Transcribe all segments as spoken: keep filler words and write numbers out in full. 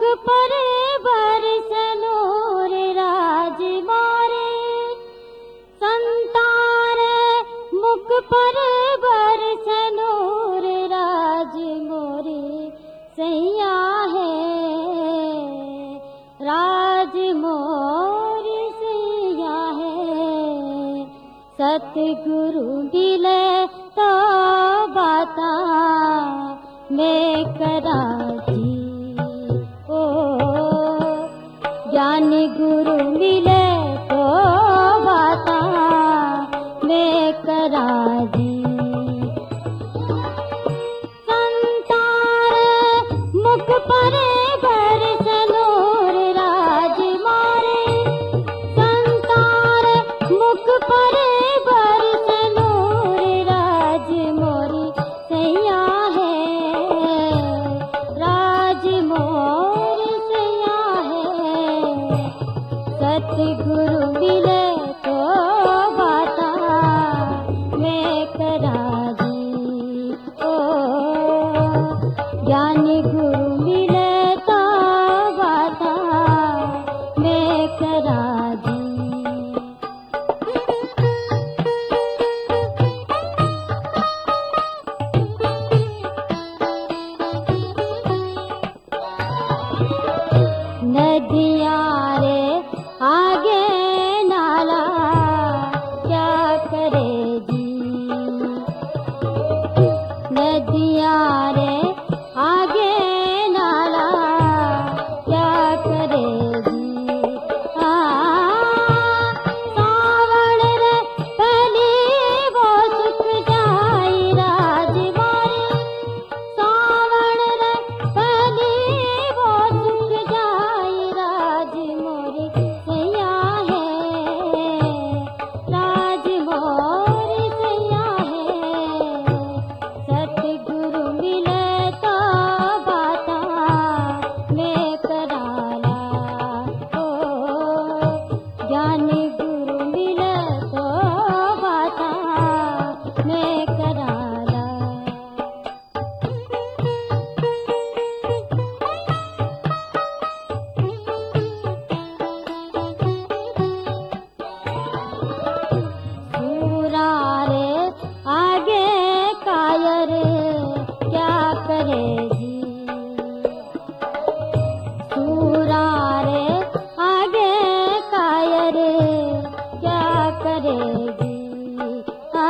पर बरसनोर राज मारे संतार मुख पर बरसनोर राज मोरे सैया है राज मोरे सैया है सतगुरु मिले तो बाता मैं करा जी ओ ज्ञान गुरु मिले तो बाता मैं करा जी संतार मुख पर बरसनोर राज मारे संतार मुख पर बरसनोर राज मोरी सैया है राज मोर सैया है सतगुरु मिले तो बाता मैं करा दी ओ ज्ञान गुरु मिले तो बाता मैं करा दी नदियाँ रे आगे नाला क्या करे जी नदियाँ रे आगे नाला क्या करे जी आ सावण रे पहली वो सुख जाई राज मारे सावण रे पहली वो सुख जाई राज मोरे सैया है राज मोरे सैया है सतगुरु मिले तो बाता मैं कराला ओ ज्ञान गुरु मिले तो बाता मैं कराला सूरा रे आगे कायर क्या करे जी सूरा रे आगे कायर क्या करे जी आ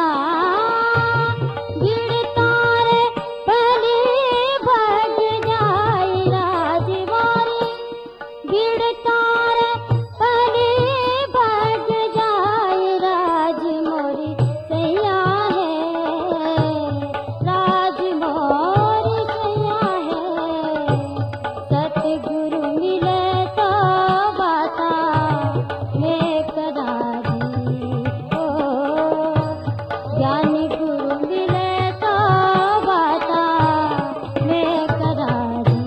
गिरता रे पहली भग जाई राज मारे गिरता रे पहली भग जाई राज मोरी सैया है राज मोरी सैया है सतगुरु मिले तो बाता मैं करा दी ओ ज्ञान गुरु मिले तो बाता मैं करा दी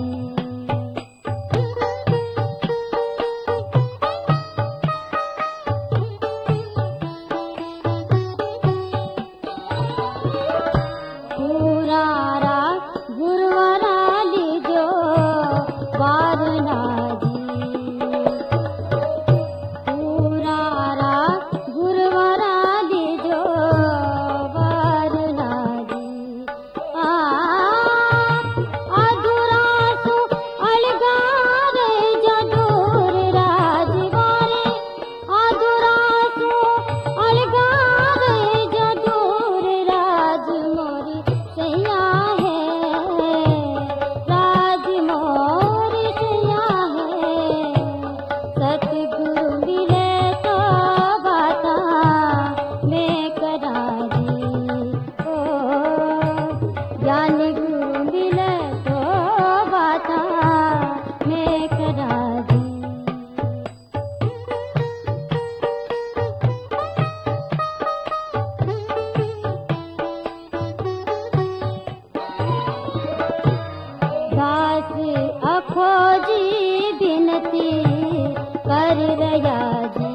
पुरारा गुरुवारा लीजो वारना जी पुरारा गुरुवारा लीजो वारना जी आ अधूरा सु अलगा रे जदूर राज मारे अधूरा सु अलगा रे जदूर राज मोरी सैया है राज मोरी सैया है सतगुरु मिले तो बाता मैं करा दी ओ ज्ञान गुरु मिले तो बाता मैं करा दी दास अखोजी बिनती कर रया जी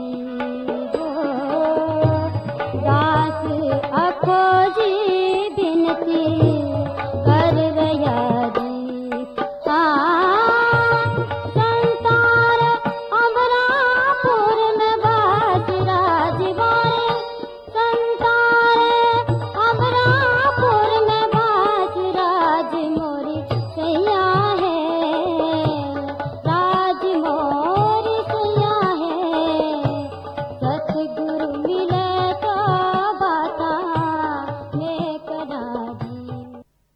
हो दास अखोजी बिनती